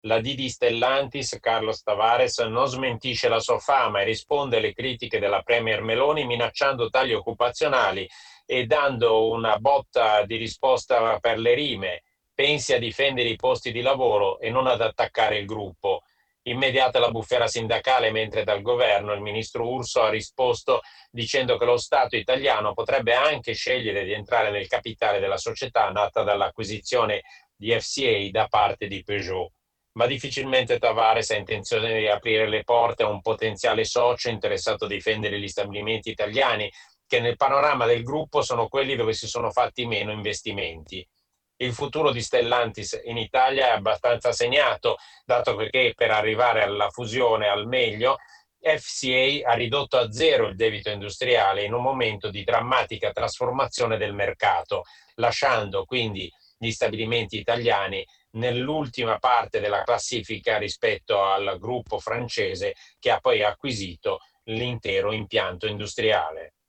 La D di Stellantis, Carlos Tavares, non smentisce la sua fama e risponde alle critiche della Premier Meloni minacciando tagli occupazionali e dando una botta di risposta per le rime. Pensi a difendere i posti di lavoro e non ad attaccare il gruppo. Immediata la bufera sindacale, mentre dal governo il ministro Urso ha risposto dicendo che lo Stato italiano potrebbe anche scegliere di entrare nel capitale della società nata dall'acquisizione di FCA da parte di Peugeot. Ma difficilmente Tavares ha intenzione di aprire le porte a un potenziale socio interessato a difendere gli stabilimenti italiani, che nel panorama del gruppo sono quelli dove si sono fatti meno investimenti. Il futuro di Stellantis in Italia è abbastanza segnato, dato che per arrivare alla fusione al meglio, FCA ha ridotto a zero il debito industriale in un momento di drammatica trasformazione del mercato, lasciando quindi gli stabilimenti italiani nell'ultima parte della classifica rispetto al gruppo francese che ha poi acquisito l'intero impianto industriale.